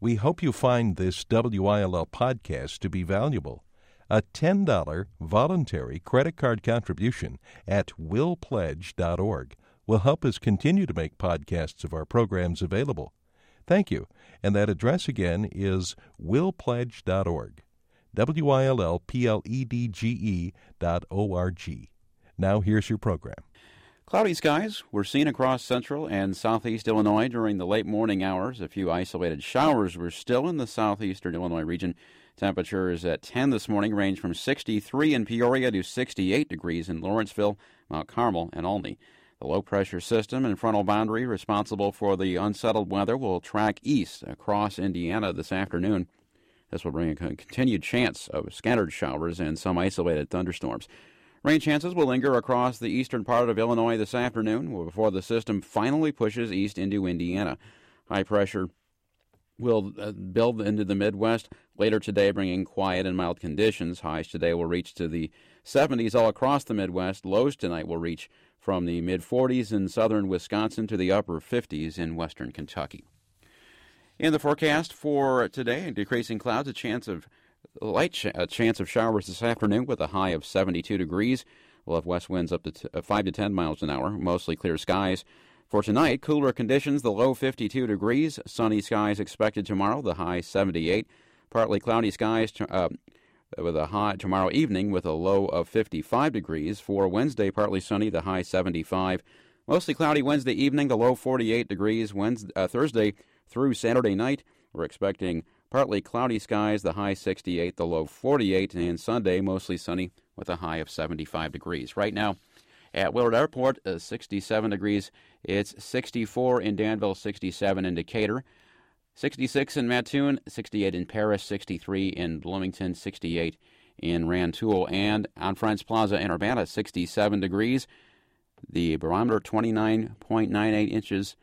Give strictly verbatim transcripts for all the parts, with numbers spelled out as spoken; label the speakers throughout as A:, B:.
A: We hope you find this W I L L podcast to be valuable. A ten dollars voluntary credit card contribution at will pledge dot org will help us continue to make podcasts of our programs available. Thank you. And that address again is will pledge dot org. W I L L P L E D G E dot O R G. Now here's your program.
B: Cloudy skies were seen across central and southeast Illinois during the late morning hours. A few isolated showers were still in the southeastern Illinois region. Temperatures at ten this morning range from sixty-three in Peoria to sixty-eight degrees in Lawrenceville, Mount Carmel, and Olney. The low-pressure system and frontal boundary responsible for the unsettled weather will track east across Indiana this afternoon. This will bring a continued chance of scattered showers and some isolated thunderstorms. Rain chances will linger across the eastern part of Illinois this afternoon before the system finally pushes east into Indiana. High pressure will uh, build into the Midwest later today, bringing quiet and mild conditions. Highs today will reach to the seventies all across the Midwest. Lows tonight will reach from the mid-forties in southern Wisconsin to the upper fifties in western Kentucky. In the forecast for today, decreasing clouds, a chance of light ch- a chance of showers this afternoon with a high of seventy-two degrees. We'll have west winds up to t- uh, five to ten miles an hour, mostly clear skies. For tonight, cooler conditions, the low fifty-two degrees. Sunny skies expected tomorrow, the high seventy-eight. Partly cloudy skies t- uh, with a high tomorrow evening with a low of fifty-five degrees. For Wednesday, partly sunny, the high seventy-five. Mostly cloudy Wednesday evening, the low forty-eight degrees. Wednesday, uh, Thursday through Saturday night, we're expecting partly cloudy skies, the high sixty-eight, the low forty-eight, and Sunday mostly sunny with a high of seventy-five degrees. Right now at Willard Airport, uh, sixty-seven degrees. It's sixty-four in Danville, sixty-seven in Decatur, sixty-six in Mattoon, sixty-eight in Paris, sixty-three in Bloomington, sixty-eight in Rantoul, and on Friends Plaza in Urbana, sixty-seven degrees. The barometer twenty-nine point nine eight inches.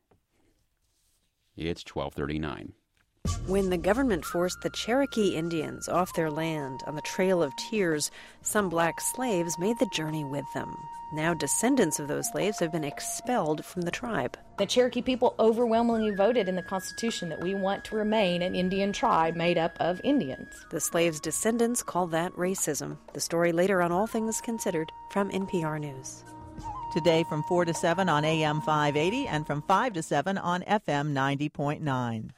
B: It's twelve thirty-nine.
C: When the government forced the Cherokee Indians off their land on the Trail of Tears, some black slaves made the journey with them. Now descendants of those slaves have been expelled from the tribe.
D: The Cherokee people overwhelmingly voted in the Constitution that we want to remain an Indian tribe made up of Indians.
C: The slaves' descendants call that racism. The story later on All Things Considered from N P R News.
E: Today from four to seven on A M five eighty and from five to seven on F M ninety point nine.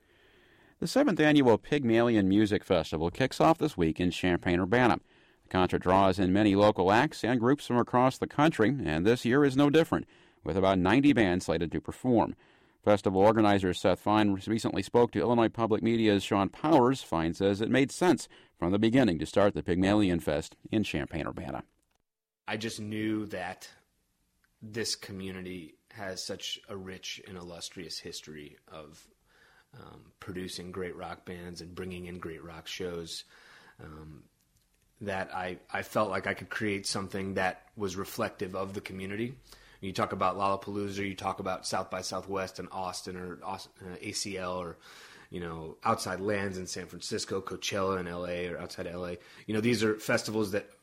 B: The seventh Annual Pygmalion Music Festival kicks off this week in Champaign-Urbana. The concert draws in many local acts and groups from across the country, and this year is no different, with about ninety bands slated to perform. Festival organizer Seth Fine recently spoke to Illinois Public Media's Sean Powers. Fine says it made sense from the beginning to start the Pygmalion Fest in Champaign-Urbana.
F: I just knew that this community has such a rich and illustrious history of Um, producing great rock bands and bringing in great rock shows, um, that I, I felt like I could create something that was reflective of the community. You talk about Lollapalooza, you talk about South by Southwest in Austin or Austin, uh, A C L, or you know Outside Lands in San Francisco, Coachella in L A or outside L A. You know, these are festivals that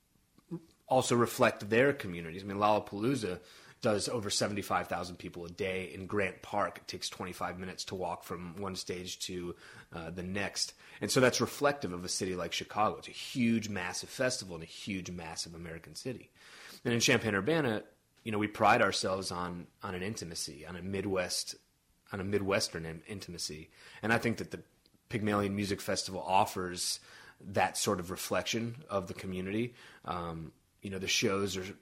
F: also reflect their communities. I mean, Lollapalooza does over seventy-five thousand people a day. In Grant Park, it takes twenty-five minutes to walk from one stage to uh, the next. And so that's reflective of a city like Chicago. It's a huge, massive festival in a huge, massive American city. And in Champaign-Urbana, you know, we pride ourselves on on an intimacy, on a Midwest, on a Midwestern in- intimacy. And I think that the Pygmalion Music Festival offers that sort of reflection of the community. Um, you know, the shows are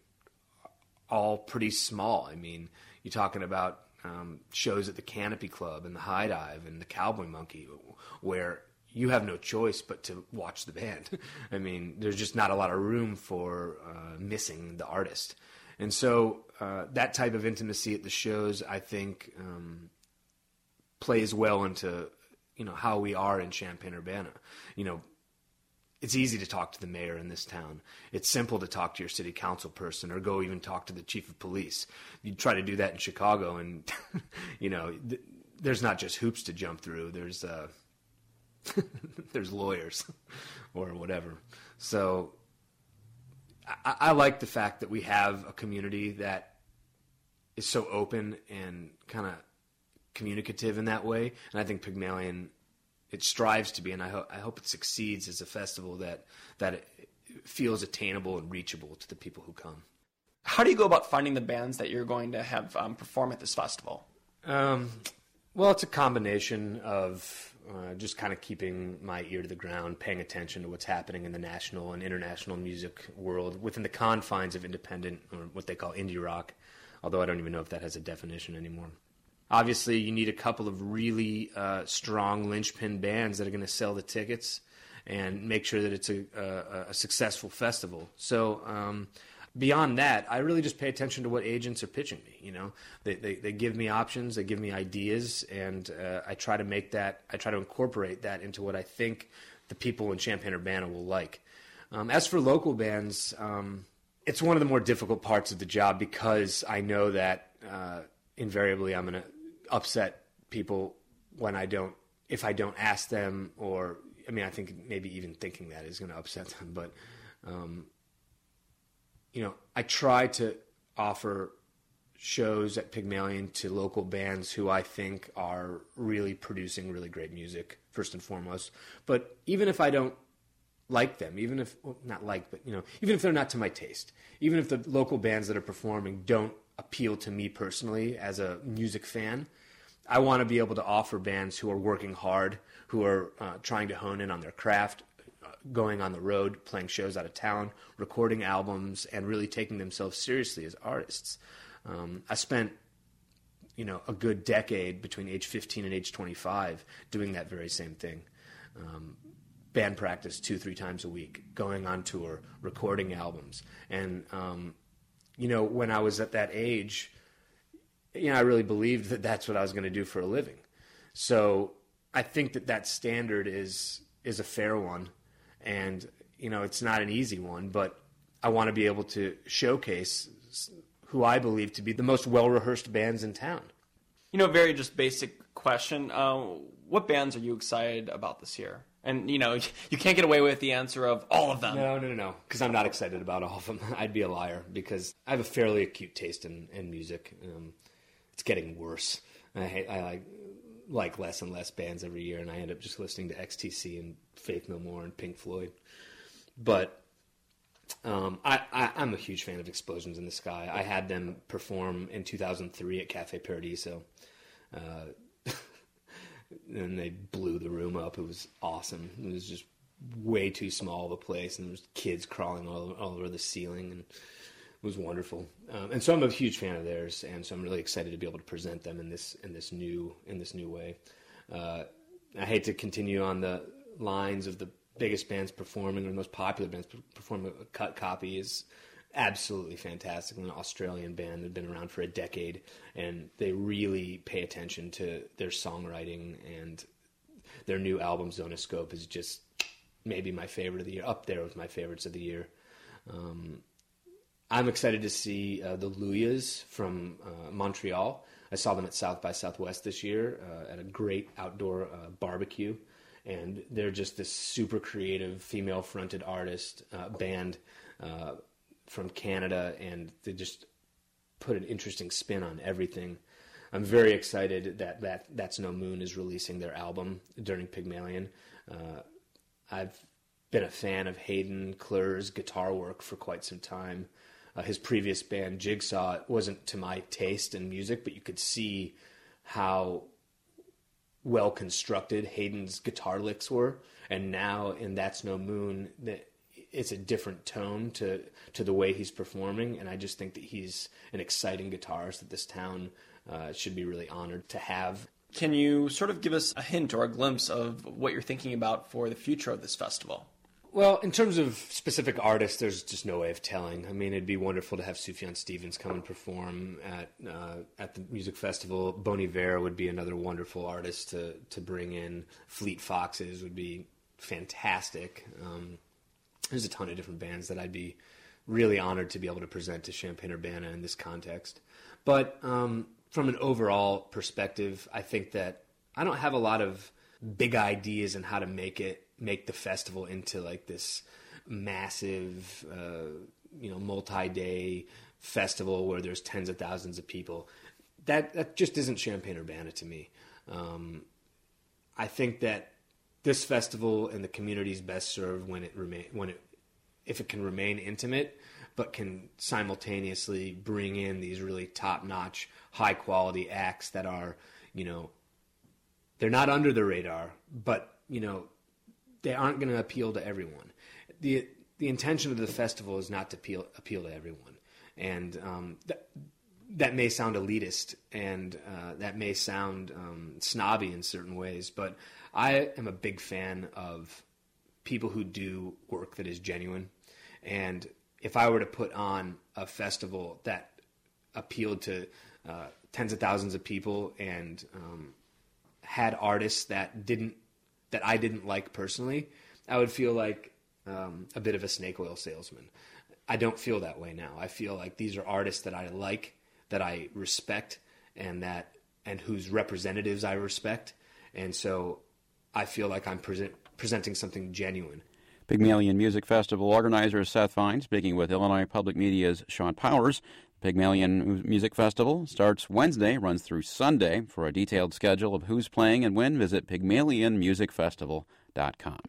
F: all pretty small. I mean, you're talking about um, shows at the Canopy Club and the High Dive and the Cowboy Monkey, where you have no choice but to watch the band. I mean, there's just not a lot of room for uh, missing the artist. And so uh, that type of intimacy at the shows, I think, um, plays well into, you know, how we are in Champaign-Urbana. You know, it's easy to talk to the mayor in this town. It's simple to talk to your city council person or go even talk to the chief of police. You try to do that in Chicago and, you know, th- there's not just hoops to jump through. There's, uh, there's lawyers or whatever. So I-, I like the fact that we have a community that is so open and kind of communicative in that way, and I think Pygmalion, it strives to be, and I, ho- I hope it succeeds as a festival that that it feels attainable and reachable to the people who come.
G: How do you go about finding the bands that you're going to have um, perform at this festival?
F: Um, well, it's a combination of uh, just kind of keeping my ear to the ground, paying attention to what's happening in the national and international music world within the confines of independent, or what they call indie rock, although I don't even know if that has a definition anymore. Obviously, you need a couple of really uh, strong linchpin bands that are going to sell the tickets and make sure that it's a, a, a successful festival. So um, beyond that, I really just pay attention to what agents are pitching me. You know, they they, they give me options, they give me ideas, and uh, I try to make that, I try to incorporate that into what I think the people in Champaign-Urbana will like. Um, as for local bands, um, it's one of the more difficult parts of the job because I know that uh, invariably I'm going to upset people when I don't, if I don't ask them, or I mean, I think maybe even thinking that is going to upset them, but um, you know, I try to offer shows at Pygmalion to local bands who I think are really producing really great music, first and foremost. But even if I don't like them, even if, well, not like, but, you know, even if they're not to my taste, even if the local bands that are performing don't appeal to me personally as a music fan, I want to be able to offer bands who are working hard, who are uh, trying to hone in on their craft, uh, going on the road, playing shows out of town, recording albums, and really taking themselves seriously as artists. Um, I spent, you know, a good decade between age fifteen and age twenty-five doing that very same thing. Um, band practice two, three times a week, going on tour, recording albums. And, um, you know, when I was at that age, you know, I really believed that that's what I was going to do for a living. So I think that that standard is is a fair one. And, you know, it's not an easy one, but I want to be able to showcase who I believe to be the most well-rehearsed bands in town.
G: You know, very just basic question. Uh, what bands are you excited about this year? And, you know, you can't get away with the answer of all of them.
F: No, no, no, no, because I'm not excited about all of them. I'd be a liar, because I have a fairly acute taste in, in music. Um, it's getting worse. I, hate, I like, like less and less bands every year, and I end up just listening to X T C and Faith No More and Pink Floyd. But um, I, I, I'm a huge fan of Explosions in the Sky. I had them perform in two thousand three at Cafe Paradiso. Uh And they blew the room up. It was awesome. It was just way too small of a place, and there was kids crawling all, all over the ceiling, and it was wonderful. Um, and so I'm a huge fan of theirs, and so I'm really excited to be able to present them in this in this new in this new way. Uh, I hate to continue on the lines of the biggest bands performing or the most popular bands performing. Cut Copy is absolutely fantastic. An Australian band. They've been around for a decade, and they really pay attention to their songwriting, and their new album Zonoscope is just maybe my favorite of the year, up there with my favorites of the year. Um, I'm excited to see uh, the Luyas from uh, Montreal. I saw them at South by Southwest this year uh, at a great outdoor uh, barbecue, and they're just this super creative female-fronted artist uh, band uh, from Canada, and they just put an interesting spin on everything. I'm very excited that, that That's No Moon is releasing their album during Pygmalion. Uh, I've been a fan of Hayden Klur's guitar work for quite some time. Uh, his previous band, Jigsaw, wasn't to my taste in music, but you could see how well constructed Hayden's guitar licks were. And now in That's No Moon, that it's a different tone to to the way he's performing, and I just think that he's an exciting guitarist that this town uh, should be really honored to have.
G: Can you sort of give us a hint or a glimpse of what you're thinking about for the future of this festival?
F: Well, in terms of specific artists, there's just no way of telling. I mean, it'd be wonderful to have Sufjan Stevens come and perform at uh, at the music festival. Bon Iver would be another wonderful artist to, to bring in. Fleet Foxes would be fantastic. Um, there's a ton of different bands that I'd be really honored to be able to present to Champaign-Urbana in this context. But um, from an overall perspective, I think that I don't have a lot of big ideas on how to make it make the festival into like this massive, uh, you know, multi-day festival where there's tens of thousands of people. that that just isn't Champaign-Urbana to me. Um, I think that this festival and the community is best served when it remain when it if it can remain intimate, but can simultaneously bring in these really top-notch, high-quality acts that are, you know, they're not under the radar, but, you know, they aren't going to appeal to everyone. The the intention of the festival is not to appeal, appeal to everyone. And um, that, that may sound elitist, and uh, that may sound um, snobby in certain ways, but I am a big fan of people who do work that is genuine. And if I were to put on a festival that appealed to uh, tens of thousands of people and um, had artists that didn't that I didn't like personally, I would feel like um, a bit of a snake oil salesman. I don't feel that way now. I feel like these are artists that I like, that I respect, and that and whose representatives I respect, and so I feel like I'm present, presenting something genuine.
B: Pygmalion Music Festival organizer Seth Fine speaking with Illinois Public Media's Sean Powers. Pygmalion Music Festival starts Wednesday, runs through Sunday. For a detailed schedule of who's playing and when, visit pygmalion music festival dot com.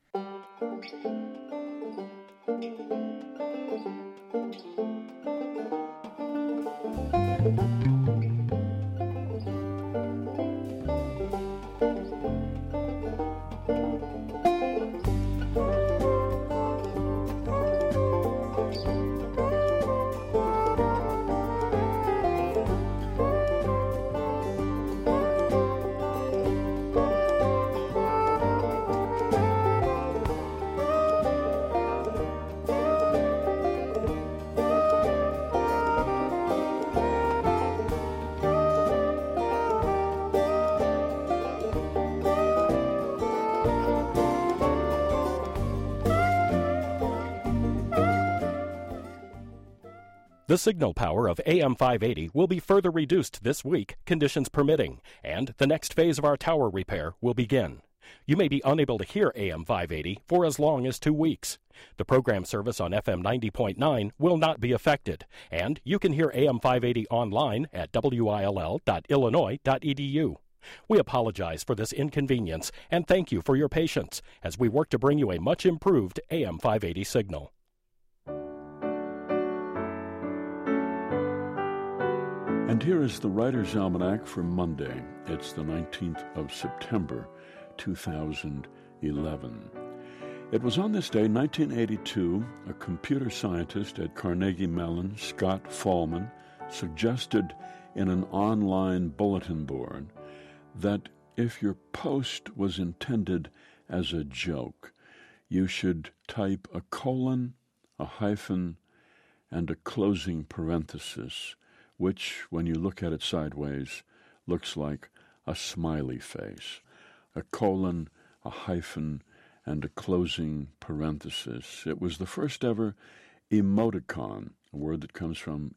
H: The signal power of A M five eighty will be further reduced this week, conditions permitting, and the next phase of our tower repair will begin. You may be unable to hear A M five eighty for as long as two weeks. The program service on F M ninety point nine will not be affected, and you can hear A M five eighty online at W I L L dot illinois dot e d u. We apologize for this inconvenience and thank you for your patience as we work to bring you a much improved A M five eighty signal.
I: And here is the Writer's Almanac for Monday. It's the nineteenth of September, two thousand eleven. It was on this day, nineteen eighty-two, a computer scientist at Carnegie Mellon, Scott Fahlman, suggested in an online bulletin board that if your post was intended as a joke, you should type a colon, a hyphen, and a closing parenthesis, which, when you look at it sideways, looks like a smiley face. A colon, a hyphen, and a closing parenthesis. It was the first ever emoticon, a word that comes from